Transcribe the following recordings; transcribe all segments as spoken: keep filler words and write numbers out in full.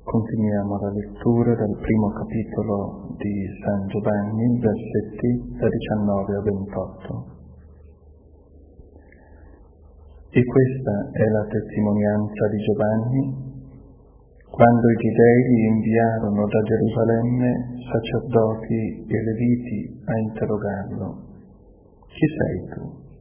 Continuiamo la lettura dal primo capitolo di San Giovanni, versetti da diciannove a ventotto. E questa è la testimonianza di Giovanni, quando i Giudei gli inviarono da Gerusalemme sacerdoti e leviti a interrogarlo: chi sei tu?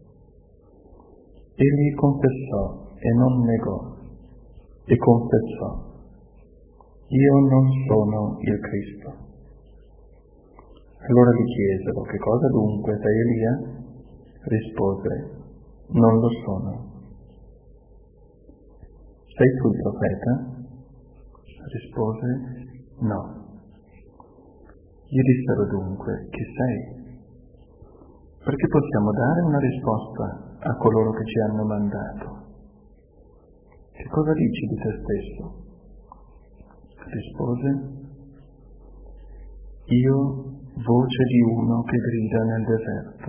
Egli confessò e non negò, e confessò: io non sono il Cristo. Allora gli chiesero: che cosa dunque, sei Elia? Rispose: non lo sono. Sei tu il profeta? Rispose: no. Gli dissero dunque: chi sei? Perché possiamo dare una risposta a coloro che ci hanno mandato. Che cosa dici di te stesso? Rispose: io, voce di uno che grida nel deserto,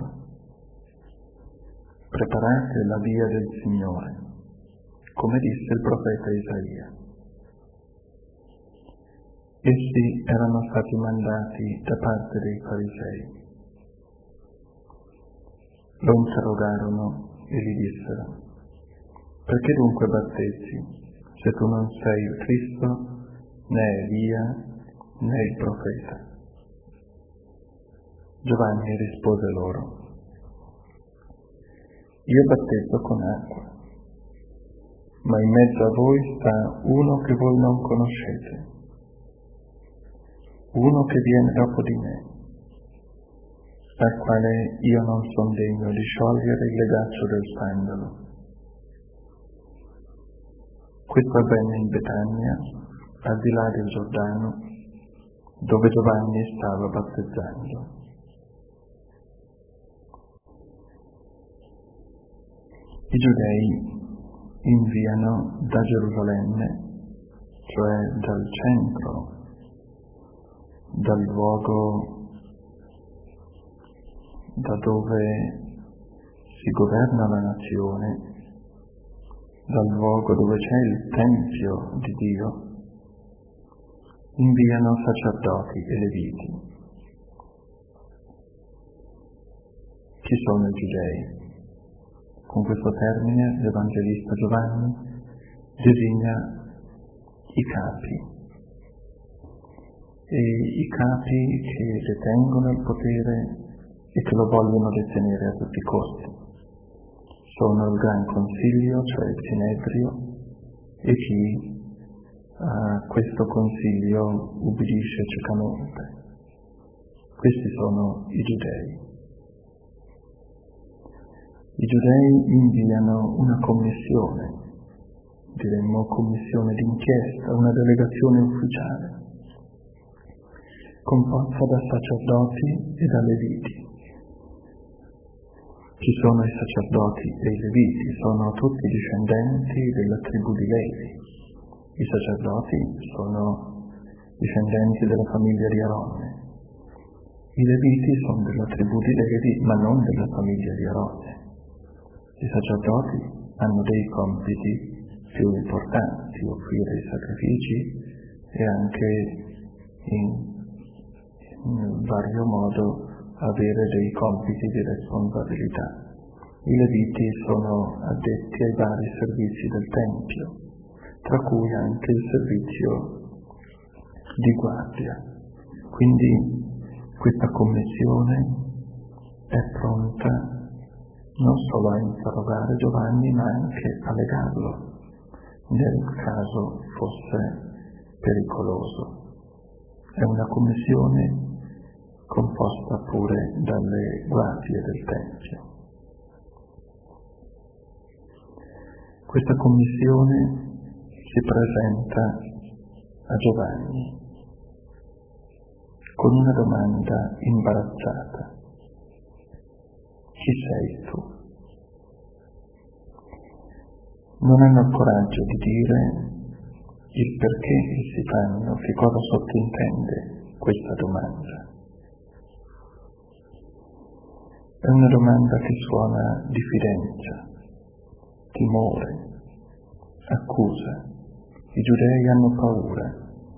preparate la via del Signore, come disse il profeta Isaia. Essi erano stati mandati da parte dei farisei. Lo interrogarono e gli dissero: perché dunque battezzi, se tu non sei il Cristo, né Elia, né il profeta? Giovanni rispose loro: io battezzo con acqua, ma in mezzo a voi sta uno che voi non conoscete, uno che viene dopo di me, al quale io non sono degno di sciogliere il legaccio del sandalo. Questo avvenne in Betania, al di là del Giordano, dove Giovanni stava battezzando. I Giudei inviano da Gerusalemme, cioè dal centro, dal luogo da dove si governa la nazione, dal luogo dove c'è il Tempio di Dio, inviano sacerdoti e leviti. Chi sono i Giudei? Con questo termine l'Evangelista Giovanni designa i capi, e i capi che detengono il potere e che lo vogliono detenere a tutti i costi. Sono il Gran Consiglio, cioè il Sinedrio, e chi a questo consiglio ubbidisce ciecamente. Questi sono i Giudei. I Giudei inviano una commissione, diremmo commissione d'inchiesta, una delegazione ufficiale, composta da sacerdoti e da leviti. Chi sono i sacerdoti e i leviti? Sono tutti discendenti della tribù di Levi. I sacerdoti sono discendenti della famiglia di Aronne. I leviti sono della tribù di Levi, ma non della famiglia di Aronne. I sacerdoti hanno dei compiti più importanti: offrire i sacrifici e anche in, in vario modo avere dei compiti di responsabilità. I leviti sono addetti ai vari servizi del Tempio, tra cui anche il servizio di guardia. Quindi questa commissione è pronta non solo a interrogare Giovanni, ma anche a legarlo, nel caso fosse pericoloso. È una commissione composta pure dalle guardie del Tempio. Questa commissione si presenta a Giovanni con una domanda imbarazzata: chi sei tu? Non hanno il coraggio di dire il perché si fanno, che cosa sottintende questa domanda. È una domanda che suona diffidenza, timore, accusa. I Giudei hanno paura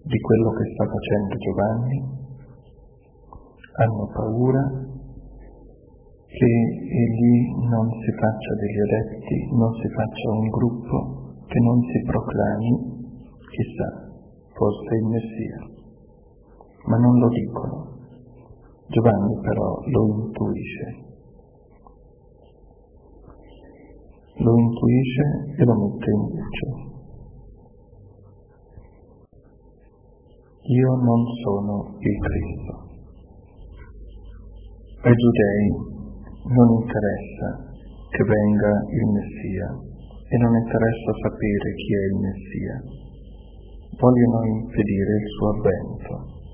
di quello che sta facendo Giovanni, hanno paura che egli non si faccia degli adepti, non si faccia un gruppo, che non si proclami, chissà, forse il Messia. Ma non lo dicono. Giovanni però lo intuisce. Lo intuisce e lo mette in luce. Io non sono il Cristo. Ai giudei non interessa che venga il Messia e non interessa sapere chi è il Messia. Vogliono impedire il suo avvento.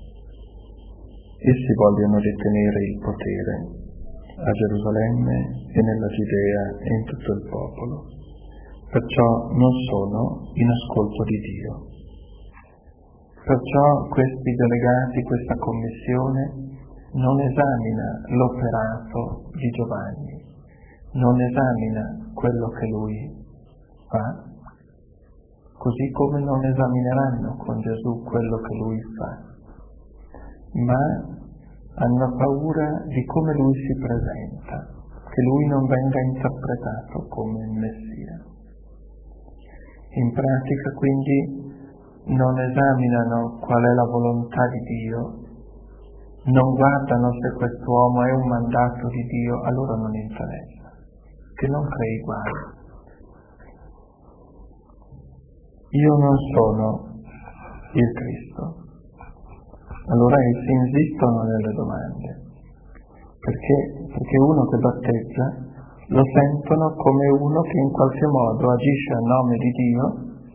Essi vogliono detenere il potere a Gerusalemme e nella Giudea e in tutto il popolo. Perciò non sono in ascolto di Dio. Perciò questi delegati, questa commissione, non esamina l'operato di Giovanni, non esamina quello che lui fa, così come non esamineranno con Gesù quello che lui fa, ma hanno paura di come lui si presenta, che lui non venga interpretato come il Messia. In pratica quindi non esaminano qual è la volontà di Dio, non guardano se quest'uomo è un mandato di Dio, a loro non interessa, che non crei guai. Io non sono il Cristo. Allora essi insistono nelle domande, perché, perché uno che battezza lo sentono come uno che in qualche modo agisce a nome di Dio,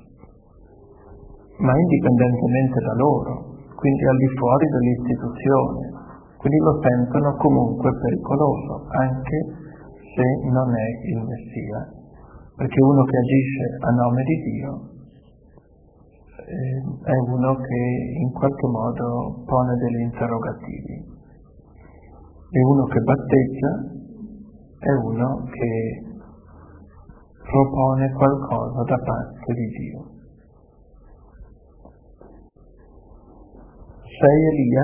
ma indipendentemente da loro, quindi al di fuori dell'istituzione, quindi lo sentono comunque pericoloso, anche se non è il Messia, perché uno che agisce a nome di Dio eh, è uno che in qualche modo pone degli interrogativi, e uno che battezza è uno che propone qualcosa da parte di Dio. Sei Elia?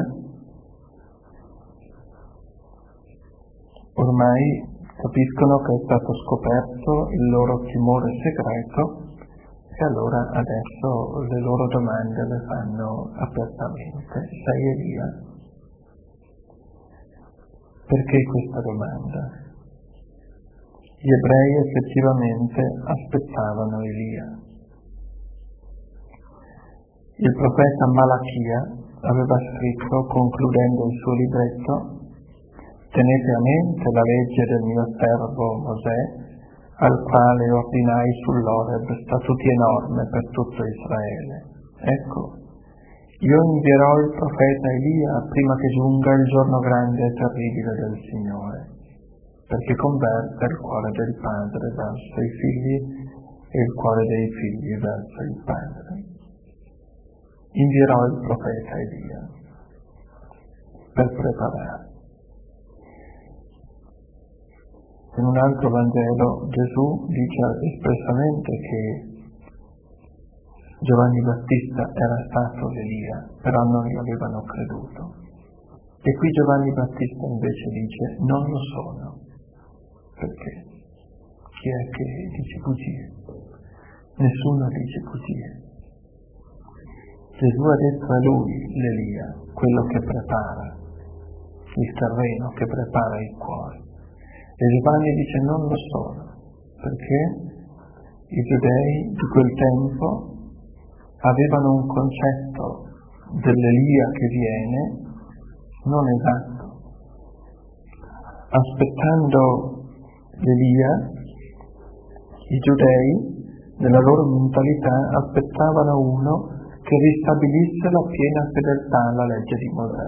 Ormai capiscono che è stato scoperto il loro timore segreto e allora adesso le loro domande le fanno apertamente. Sei Elia? Perché questa domanda? Gli ebrei effettivamente aspettavano Elia. Il profeta Malachia aveva scritto, concludendo il suo libretto: tenete a mente la legge del mio servo Mosè, al quale ordinai sull'Oreb statuti enormi per tutto Israele. Ecco, io invierò il profeta Elia prima che giunga il giorno grande e terribile del Signore, perché converta il cuore del padre verso i figli e il cuore dei figli verso il padre. Invierò il profeta Elia per preparare. In un altro Vangelo Gesù dice espressamente che Giovanni Battista era stato Elia, però non gli avevano creduto. E qui Giovanni Battista invece dice non lo sono. Perché? Chi è che dice bugie? Nessuno dice bugie. Gesù ha detto a lui, l'Elia, quello che prepara il terreno, che prepara il cuore. E Giovanni dice non lo sono, perché i giudei di quel tempo avevano un concetto dell'Elia che viene non esatto. Aspettando l'Elia, i giudei, nella loro mentalità, aspettavano uno che ristabilisse la piena fedeltà alla legge di Mosè.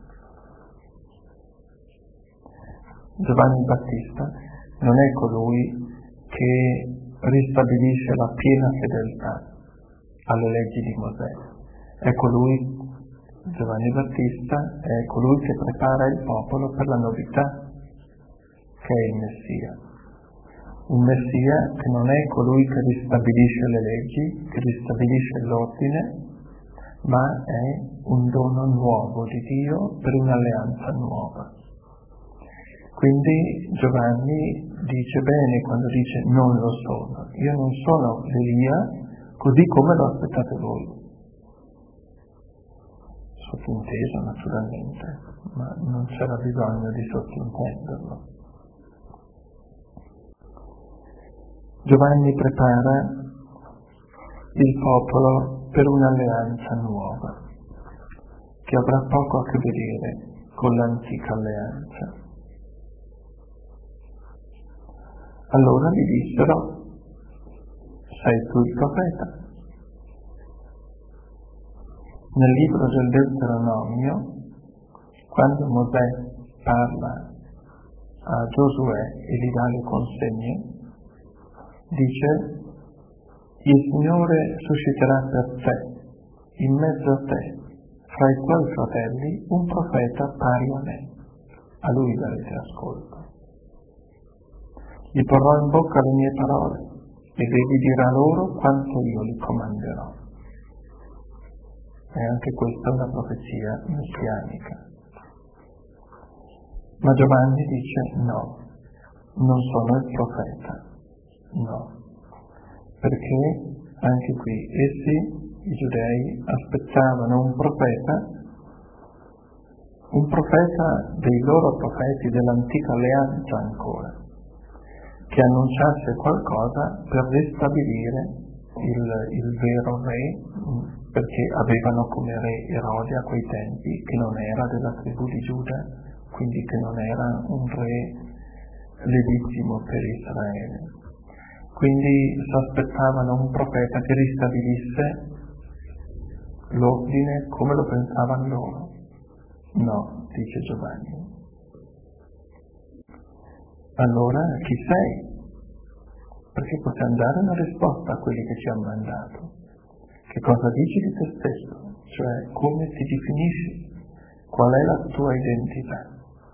Giovanni Battista non è colui che ristabilisce la piena fedeltà alle leggi di Mosè, è colui, Giovanni Battista, è colui che prepara il popolo per la novità, che è il Messia. Un Messia che non è colui che ristabilisce le leggi, che ristabilisce l'ordine, ma è un dono nuovo di Dio per un'alleanza nuova. Quindi Giovanni dice bene quando dice non lo sono, io non sono Elia così come lo aspettate voi. Sottinteso naturalmente, ma non c'era bisogno di sottintenderlo. Giovanni prepara il popolo per un'alleanza nuova, che avrà poco a che vedere con l'antica alleanza. Allora gli dissero: sei tu il profeta? Nel libro del Deuteronomio, quando Mosè parla a Giosuè e gli dà le consegne, dice: il Signore susciterà per te, in mezzo a te, fra i tuoi fratelli, un profeta pari a me. A lui darete ascolto. Gli porrò in bocca le mie parole ed egli dirà loro quanto io li comanderò. E anche questa è una profezia messianica. Ma Giovanni dice no, non sono il profeta, no. Perché anche qui essi, i giudei, aspettavano un profeta, un profeta dei loro profeti dell'antica alleanza ancora, che annunciasse qualcosa per ristabilire il, il vero re, perché avevano come re Erode a quei tempi, che non era della tribù di Giuda, quindi che non era un re legittimo per Israele. Quindi si aspettavano un profeta che ristabilisse l'ordine come lo pensavano loro. No, dice Giovanni. Allora chi sei? Perché possiamo dare una risposta a quelli che ci hanno mandato. Che cosa dici di te stesso? Cioè, come ti definisci? Qual è la tua identità?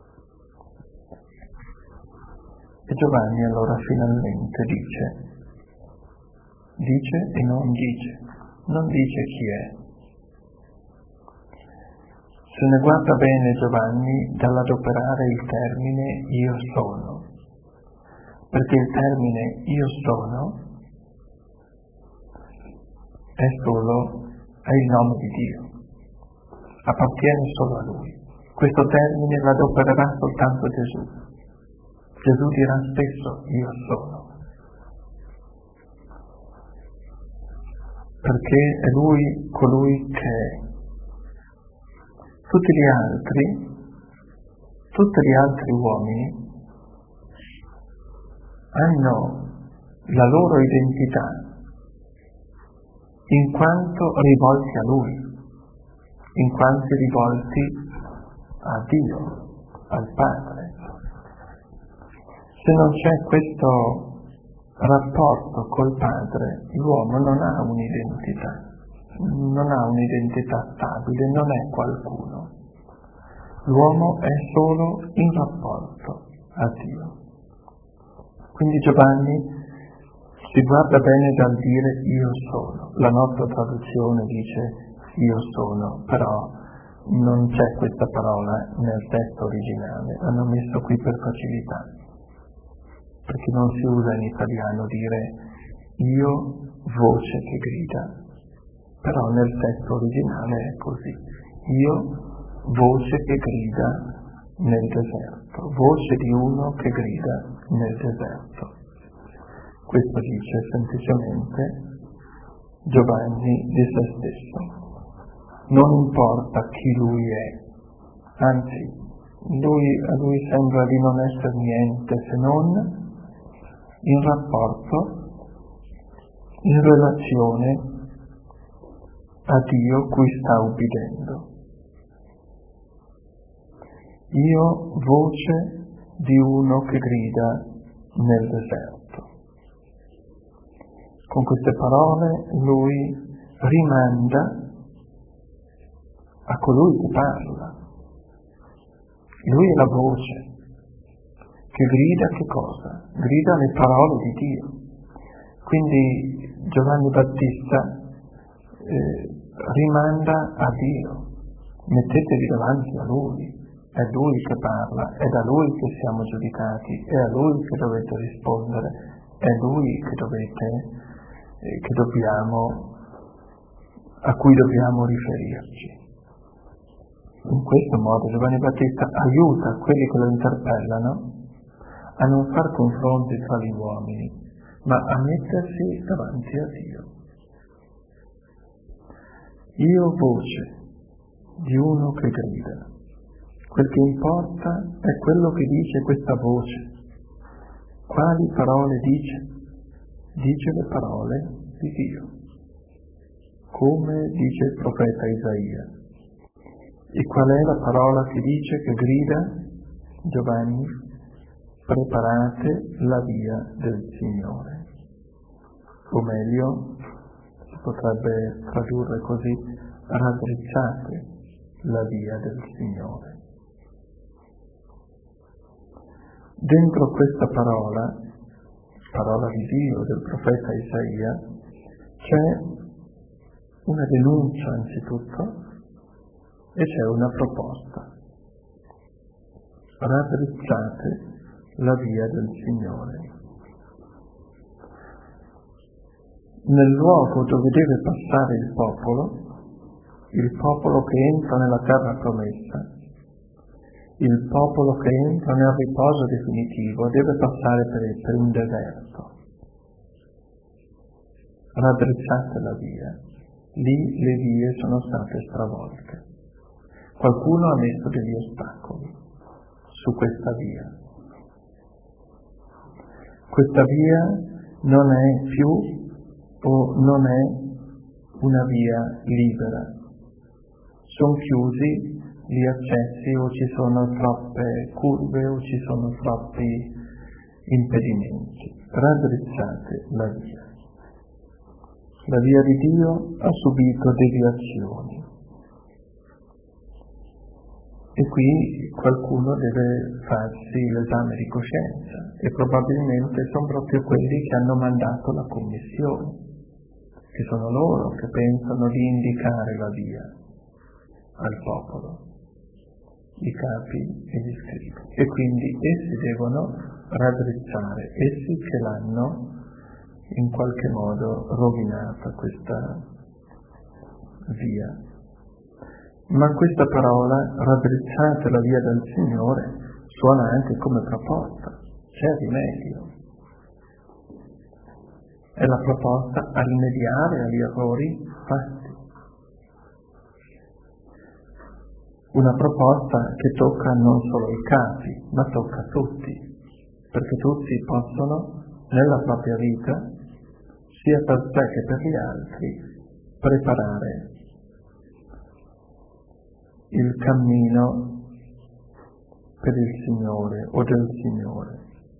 E Giovanni allora finalmente dice, dice e non dice, non dice chi è. Se ne guarda bene Giovanni dall'adoperare il termine io sono, perché il termine io sono è solo, è il nome di Dio, appartiene solo a Lui. Questo termine l'adopererà soltanto Gesù. Gesù dirà spesso io sono, perché è Lui colui che è. Tutti gli altri, tutti gli altri uomini hanno la loro identità in quanto rivolti a Lui, in quanto rivolti a Dio, al Padre. Se non c'è questo rapporto col Padre, l'uomo non ha un'identità, non ha un'identità stabile, non è qualcuno. L'uomo è solo in rapporto a Dio. Quindi Giovanni si guarda bene dal dire io sono. La nostra traduzione dice io sono, però non c'è questa parola nel testo originale, l'hanno messo qui per facilità, perché non si usa in italiano dire io voce che grida, però nel testo originale è così, io voce che grida nel deserto, voce di uno che grida nel deserto. Questo dice semplicemente Giovanni di se stesso. Non importa chi lui è, anzi, lui, a lui sembra di non essere niente se non in rapporto, in relazione a Dio cui sta ubbidendo. Io voce di uno che grida nel deserto. Con queste parole lui rimanda a colui che parla. Lui è la voce che grida che cosa? Grida le parole di Dio. Quindi Giovanni Battista eh, rimanda a Dio, mettetevi davanti a Lui, è Lui che parla, è da Lui che siamo giudicati, è a Lui che dovete rispondere, è Lui che dovete, eh, che dobbiamo, a cui dobbiamo riferirci. In questo modo Giovanni Battista aiuta quelli che lo interpellano a non far confronti tra gli uomini, ma a mettersi davanti a Dio. Io voce di uno che grida. Quel che importa è quello che dice questa voce. Quali parole dice? Dice le parole di Dio, come dice il profeta Isaia. E qual è la parola che dice, che grida? Giovanni: preparate la via del Signore. O meglio, si potrebbe tradurre così: raddrizzate la via del Signore. Dentro questa parola, parola di Dio, del profeta Isaia, c'è una denuncia anzitutto e c'è una proposta. Raddrizzate la via del Signore. Nel luogo dove deve passare il popolo, il popolo che entra nella terra promessa, il popolo che entra nel riposo definitivo, deve passare per, per un deserto. Raddrizzate la via. Lì le vie sono state stravolte. Qualcuno ha messo degli ostacoli su questa via. Questa via non è più o non è una via libera. Sono chiusi gli accessi, o ci sono troppe curve o ci sono troppi impedimenti. Raddrizzate la via. La via di Dio ha subito deviazioni. E qui qualcuno deve farsi l'esame di coscienza, e probabilmente sono proprio quelli che hanno mandato la commissione, che sono loro che pensano di indicare la via al popolo, i capi e gli scribi. E quindi essi devono raddrizzare, essi che l'hanno in qualche modo rovinata questa via. Ma questa parola, raddrizzate la via del Signore, suona anche come proposta. C'è rimedio. È la proposta a rimediare agli errori fatti. Una proposta che tocca non solo i capi, ma tocca tutti, perché tutti possono, nella propria vita, sia per sé che per gli altri, preparare il cammino per il Signore o del Signore.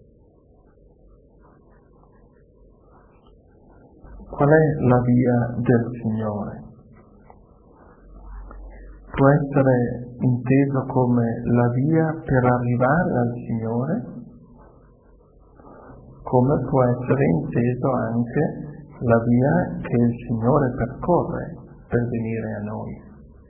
Qual è la via del Signore? Può essere inteso come la via per arrivare al Signore, come può essere inteso anche la via che il Signore percorre per venire a noi,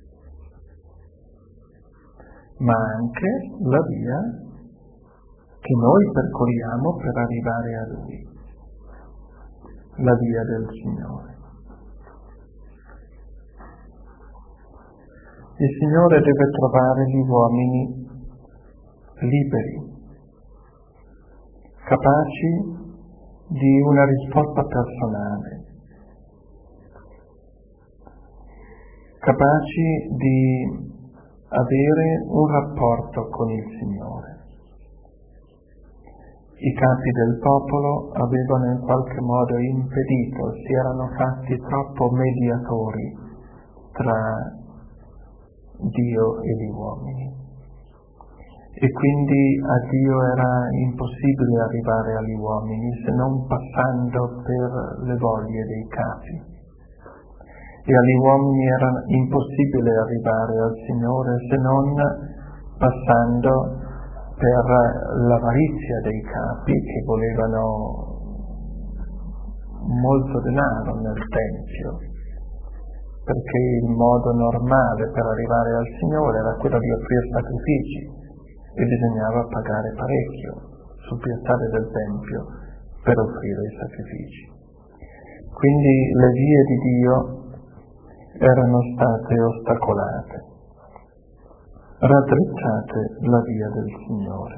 ma anche la via che noi percorriamo per arrivare a Lui, la via del Signore. Il Signore deve trovare gli uomini liberi, capaci di una risposta personale, capaci di avere un rapporto con il Signore. I capi del popolo avevano in qualche modo impedito, si erano fatti troppo mediatori tra Dio e gli uomini, e quindi a Dio era impossibile arrivare agli uomini se non passando per le voglie dei capi, e agli uomini era impossibile arrivare al Signore se non passando per l'avarizia dei capi, che volevano molto denaro nel Tempio, perché il modo normale per arrivare al Signore era quello di offrire sacrifici e bisognava pagare parecchio sul piazzale del Tempio per offrire i sacrifici. Quindi le vie di Dio erano state ostacolate, raddrizzate la via del Signore,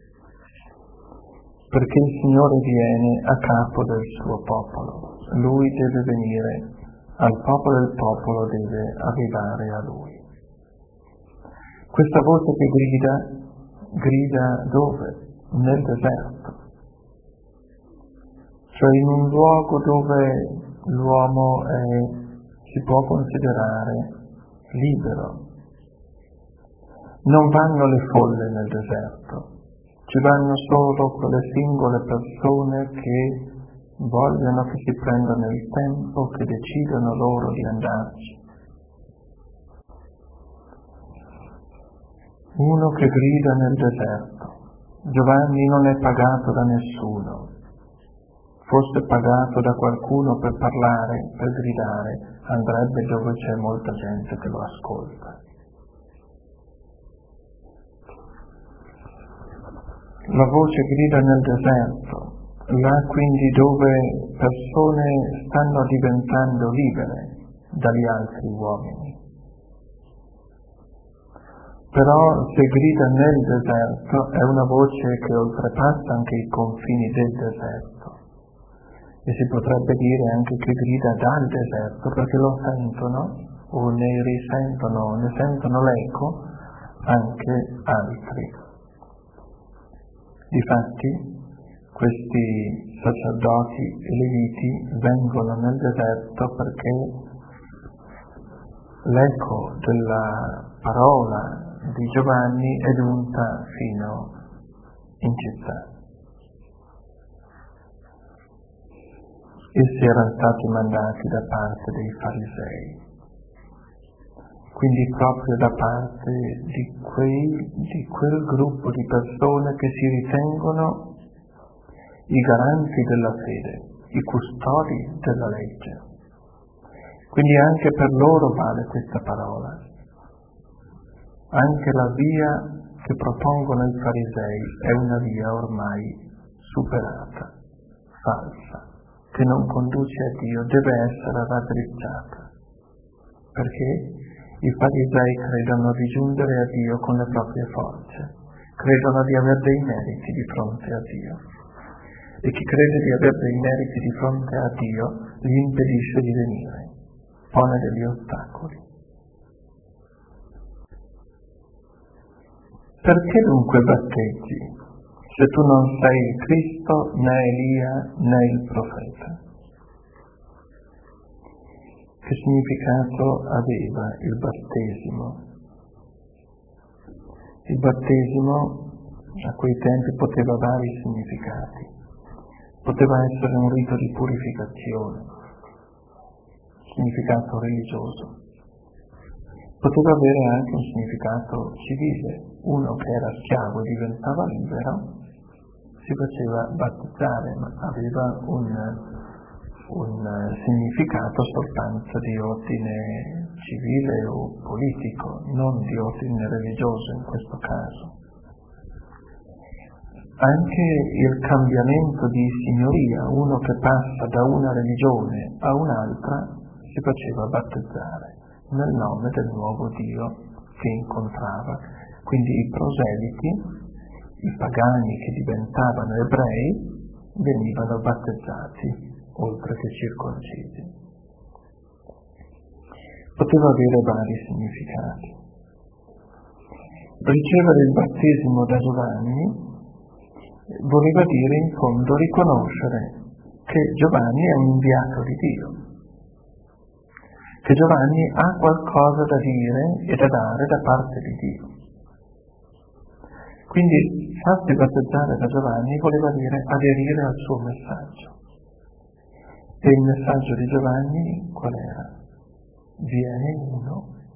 perché il Signore viene a capo del suo popolo, Lui deve venire al popolo e il popolo deve arrivare a Lui. Questa voce che grida, grida dove? Nel deserto, cioè in un luogo dove l'uomo è, si può considerare libero. Non vanno le folle nel deserto, ci vanno solo quelle singole persone che vogliono che si prendano il tempo, che decidano loro di andarci. Uno che grida nel deserto. Giovanni non è pagato da nessuno. Fosse pagato da qualcuno per parlare, per gridare, andrebbe dove c'è molta gente che lo ascolta. La voce grida nel deserto, là quindi dove persone stanno diventando libere dagli altri uomini. Però se grida nel deserto è una voce che oltrepassa anche i confini del deserto. E si potrebbe dire anche che grida dal deserto, perché lo sentono o ne risentono, ne sentono l'eco anche altri. Difatti, questi sacerdoti e leviti vengono nel deserto perché l'eco della parola di Giovanni è giunta fino in città. Essi erano stati mandati da parte dei farisei, quindi proprio da parte di, quei, di quel gruppo di persone che si ritengono i garanti della fede, i custodi della legge. Quindi anche per loro vale questa parola. Anche la via che propongono i farisei è una via ormai superata, falsa, che non conduce a Dio, deve essere raddrizzata. Perché i farisei credono di giungere a Dio con le proprie forze, credono di avere dei meriti di fronte a Dio. E chi crede di avere dei meriti di fronte a Dio gli impedisce di venire, pone degli ostacoli. Perché dunque battezzi se tu non sei il Cristo, né Elia, né il profeta? Che significato aveva il battesimo? Il battesimo a quei tempi poteva vari significati. Poteva essere un rito di purificazione, significato religioso. Poteva avere anche un significato civile. Uno che era schiavo e diventava libero si faceva battezzare, ma aveva un, un significato soltanto di ordine civile o politico, non di ordine religioso in questo caso. Anche il cambiamento di signoria, uno che passa da una religione a un'altra, si faceva battezzare nel nome del nuovo Dio che incontrava. Quindi i proseliti, i pagani che diventavano ebrei, venivano battezzati, oltre che circoncisi. Poteva avere vari significati. Ricevere il battesimo da Giovanni voleva dire in fondo riconoscere che Giovanni è un inviato di Dio, che Giovanni ha qualcosa da dire e da dare da parte di Dio. Quindi farsi battezzare da Giovanni voleva dire aderire al suo messaggio. E il messaggio di Giovanni qual era? Viene uno.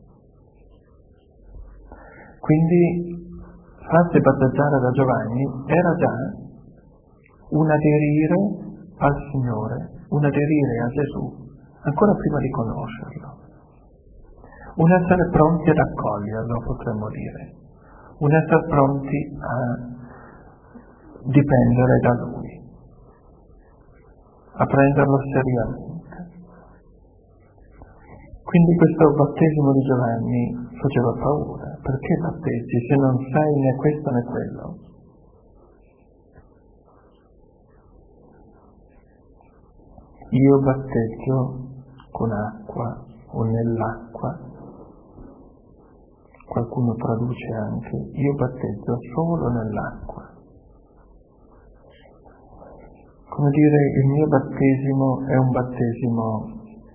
Quindi farsi battezzare da Giovanni era già un aderire al Signore, un aderire a Gesù, ancora prima di conoscerlo. un essere pronti ad accoglierlo, potremmo dire, un essere pronti a dipendere da Lui, a prenderlo seriamente. Quindi questo battesimo di Giovanni faceva paura. Perché battezzi se non sai né questo né quello? Io batteggio con acqua o nell'acqua. Qualcuno traduce anche, io batteggio solo nell'acqua. Come dire, il mio battesimo è un battesimo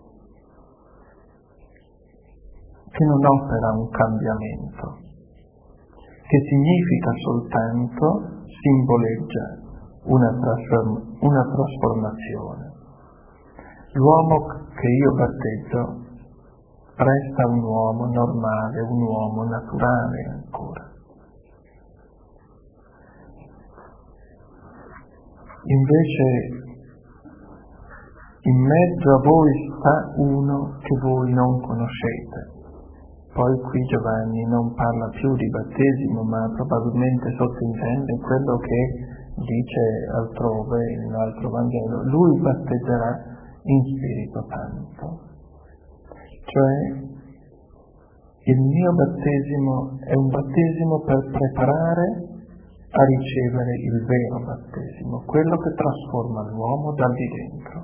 che non opera un cambiamento, che significa soltanto, simboleggia una, trasform- una trasformazione. L'uomo che io batteggio resta un uomo normale, un uomo naturale ancora. Invece in mezzo a voi sta uno che voi non conoscete. Poi qui Giovanni non parla più di battesimo, ma probabilmente sottintende quello che dice altrove in un altro Vangelo. Lui battezzerà in Spirito Santo. Cioè, il mio battesimo è un battesimo per preparare a ricevere il vero battesimo, quello che trasforma l'uomo dal di dentro.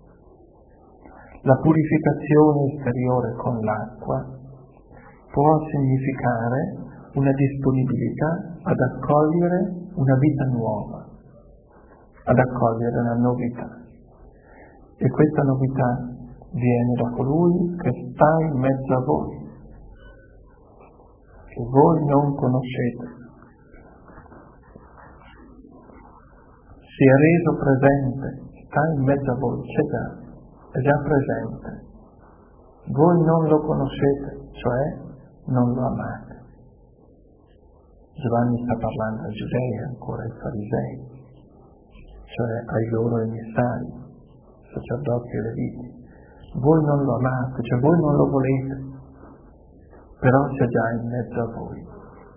La purificazione esteriore con l'acqua può significare una disponibilità ad accogliere una vita nuova, ad accogliere la novità. E questa novità viene da colui che sta in mezzo a voi, che voi non conoscete. Si è reso presente, sta in mezzo a voi, c'è già, è già presente. Voi non lo conoscete, cioè non lo amate. Giovanni sta parlando ai giudei, ancora ai farisei, cioè ai loro emissari, sacerdoti e leviti. Voi non lo amate, cioè voi non lo volete, però c'è già in mezzo a voi.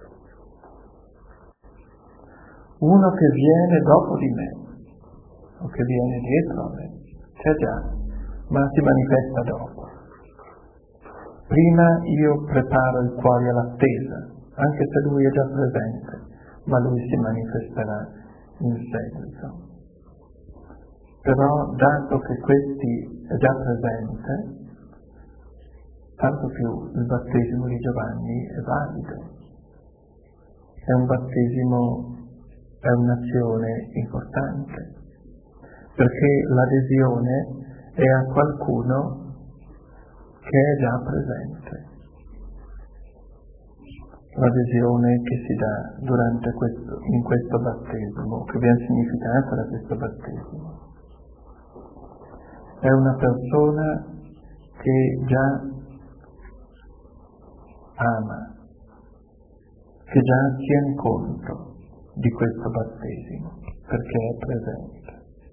Uno che viene dopo di me, o che viene dietro a me, c'è già, ma si manifesta dopo. Prima io preparo il cuore all'attesa, anche se lui è già presente, ma lui si manifesterà in seguito. Però, dato che questi è già presente, tanto più il battesimo di Giovanni è valido. È un battesimo, è un'azione importante, perché l'adesione è a qualcuno che è già presente. L'adesione che si dà durante questo, in questo battesimo, che viene significata da questo battesimo. È una persona che già ama, che già tiene conto di questo battesimo, perché è presente.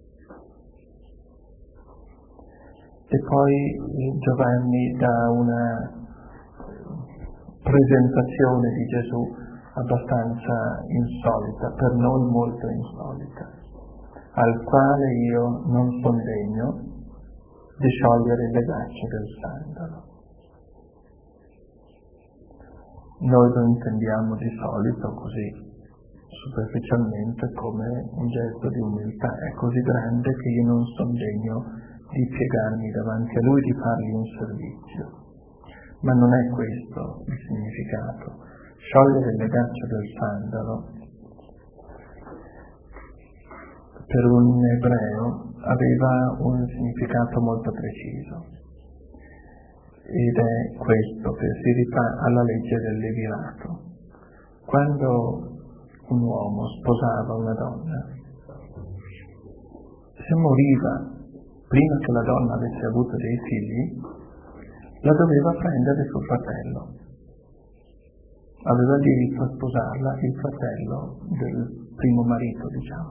E poi Giovanni dà una presentazione di Gesù abbastanza insolita, per noi molto insolita, al quale io non sono degno di sciogliere il legaccio del sandalo. Noi lo intendiamo di solito così, superficialmente, come un gesto di umiltà. È così grande che io non sono degno di piegarmi davanti a lui, di fargli un servizio. Ma non è questo il significato. Sciogliere il legaccio del sandalo per un ebreo aveva un significato molto preciso, ed è questo, che si rifà alla legge del levirato. Quando un uomo sposava una donna, se moriva prima che la donna avesse avuto dei figli, la doveva prendere suo fratello. Aveva diritto a sposarla il fratello del primo marito, diciamo.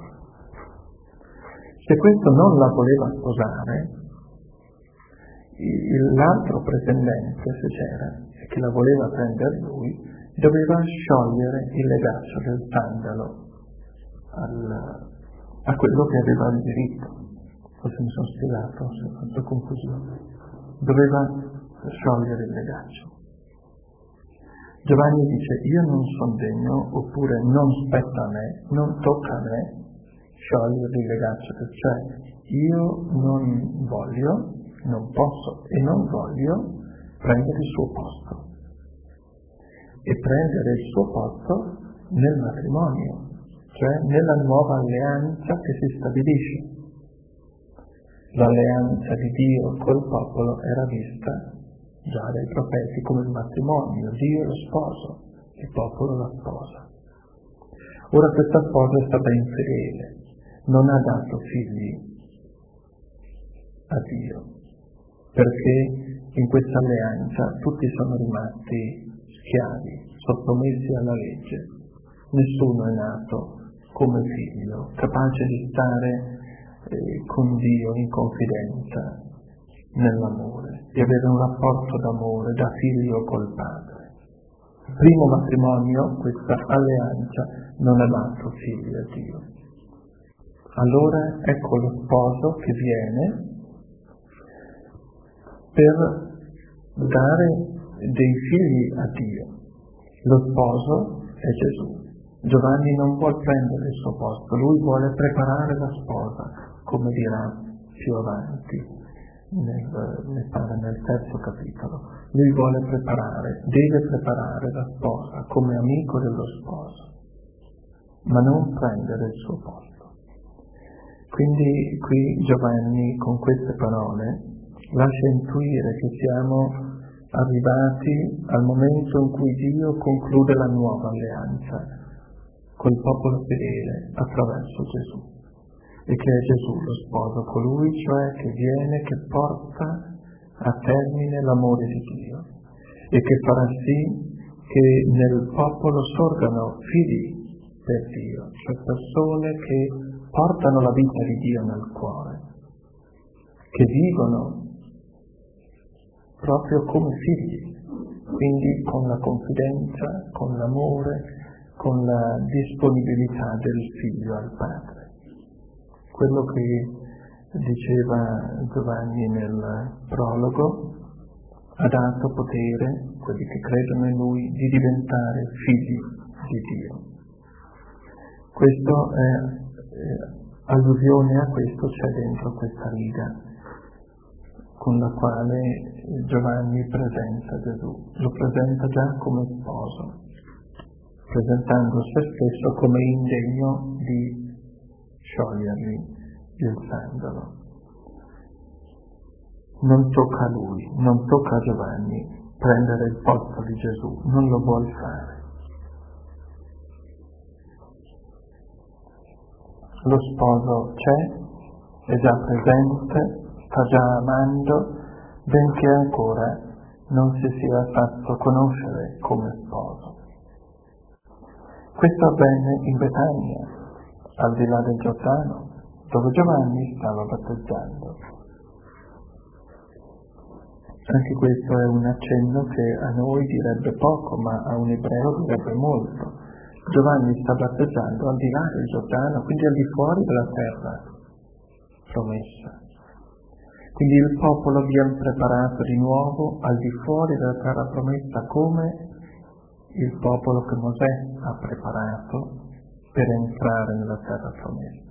Se questo non la voleva sposare, l'altro pretendente, se c'era, che la voleva prendere lui, doveva sciogliere il legaccio del sandalo al, a quello che aveva il diritto. Forse mi sono spiegato, se ho fatto confusione. Doveva sciogliere il legaccio. Giovanni dice: io non sono degno, oppure non spetta a me, non tocca a me sciogliere il legaccio del cielo. Io non voglio, non posso e non voglio prendere il suo posto e prendere il suo posto nel matrimonio, cioè nella nuova alleanza che si stabilisce. L'alleanza di Dio col popolo era vista già dai profeti come il matrimonio, Dio lo sposo, il popolo la sposa. Ora questa sposa è stata infedele, non ha dato figli a Dio, perché in questa alleanza tutti sono rimasti schiavi, sottomessi alla legge. Nessuno è nato come figlio, capace di stare eh, con Dio in confidenza, nell'amore, di avere un rapporto d'amore da figlio col padre. Il primo matrimonio, questa alleanza, non ha dato figli a Dio. Allora ecco lo sposo che viene per dare dei figli a Dio. Lo sposo è Gesù. Giovanni non vuole prendere il suo posto, lui vuole preparare la sposa, come dirà più avanti. Nel, nel, nel terzo capitolo, lui vuole preparare, deve preparare la sposa come amico dello sposo, ma non prendere il suo posto. Quindi qui Giovanni con queste parole lascia intuire che siamo arrivati al momento in cui Dio conclude la nuova alleanza col popolo fedele attraverso Gesù. E che è Gesù lo sposo, colui cioè che viene, che porta a termine l'amore di Dio e che farà sì che nel popolo sorgano figli per Dio, cioè persone che portano la vita di Dio nel cuore, che vivono proprio come figli, quindi con la confidenza, con l'amore, con la disponibilità del figlio al padre. Quello che diceva Giovanni nel prologo, ha dato potere, quelli che credono in Lui, di diventare figli di Dio. Questo è, eh, allusione a questo c'è dentro questa riga, con la quale Giovanni presenta Gesù. Lo presenta già come sposo, presentando se stesso come indegno di sciogliergli il sandalo. Non tocca a lui, non tocca a Giovanni prendere il posto di Gesù, non lo vuol fare. Lo sposo c'è, è già presente, sta già amando, benché ancora non si sia fatto conoscere come sposo. Questo avvenne in Betania, al di là del Giordano, dove Giovanni stava battezzando. Anche questo è un accenno che a noi direbbe poco, ma a un ebreo direbbe molto. Giovanni sta battezzando al di là del Giordano, quindi al di fuori della terra promessa. Quindi il popolo viene preparato di nuovo al di fuori della terra promessa, come il popolo che Mosè ha preparato per entrare nella terra promessa.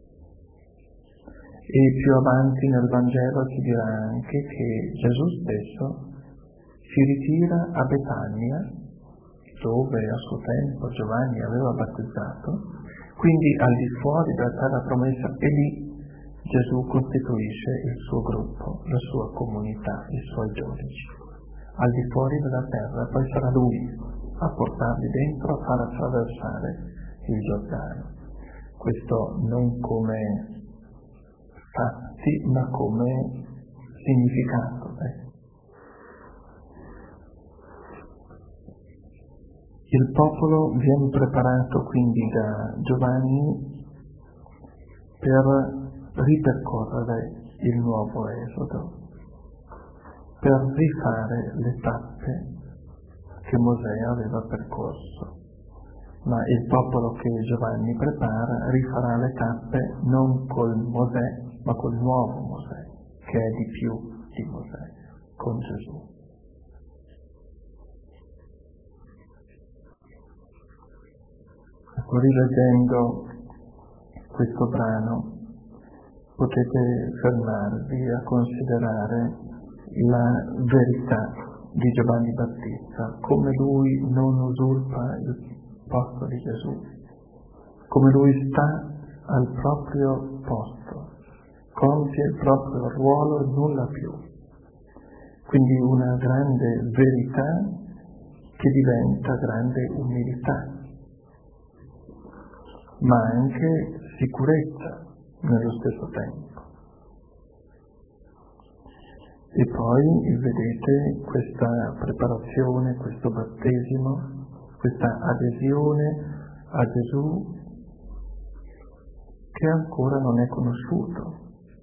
E più avanti nel Vangelo ci dirà anche che Gesù stesso si ritira a Betania, dove a suo tempo Giovanni aveva battezzato, quindi al di fuori della terra promessa, e lì Gesù costituisce il suo gruppo, la sua comunità, i suoi dodici. Al di fuori della terra, poi sarà Lui a portarli dentro, a far attraversare il Giordano. Questo non come fatti, ma come significato. Eh. Il popolo viene preparato quindi da Giovanni per ripercorrere il nuovo esodo, per rifare le tappe che Mosè aveva percorso. Ma il popolo che Giovanni prepara rifarà le tappe non col Mosè, ma col nuovo Mosè, che è di più di Mosè, con Gesù. Ecco, rileggendo questo brano potete fermarvi a considerare la verità di Giovanni Battista, come lui non usurpa il posto di Gesù, come lui sta al proprio posto, compie il proprio ruolo e nulla più. Quindi una grande verità che diventa grande umiltà, ma anche sicurezza nello stesso tempo. E poi vedete questa preparazione, questo battesimo, questa adesione a Gesù che ancora non è conosciuto.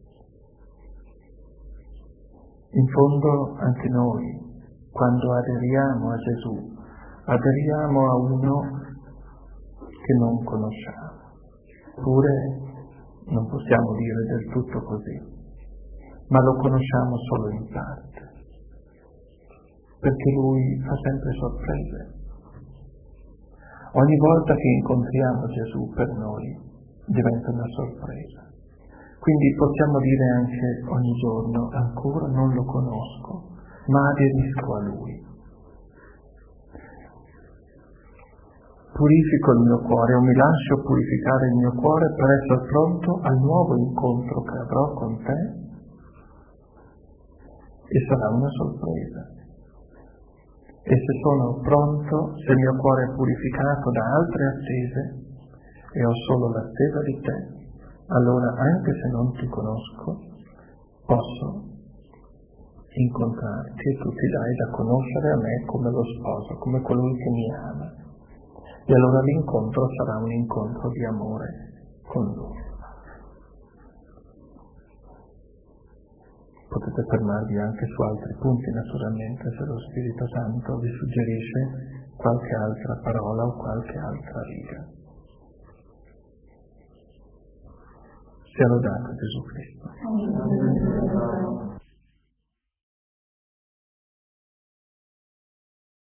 In fondo anche noi, quando aderiamo a Gesù, aderiamo a uno che non conosciamo. Eppure non possiamo dire del tutto così, ma lo conosciamo solo in parte, perché lui fa sempre sorprese. Ogni volta che incontriamo Gesù per noi diventa una sorpresa. Quindi possiamo dire anche ogni giorno, ancora non lo conosco, ma aderisco a lui. Purifico il mio cuore o mi lascio purificare il mio cuore per essere pronto al nuovo incontro che avrò con te, e sarà una sorpresa. E se sono pronto, se il mio cuore è purificato da altre attese e ho solo l'attesa di te, allora anche se non ti conosco, posso incontrarti e tu ti dai da conoscere a me come lo sposo, come colui che mi ama. E allora l'incontro sarà un incontro di amore con lui. Potete fermarvi anche su altri punti, naturalmente, se lo Spirito Santo vi suggerisce qualche altra parola o qualche altra riga. Sia lodato Gesù Cristo.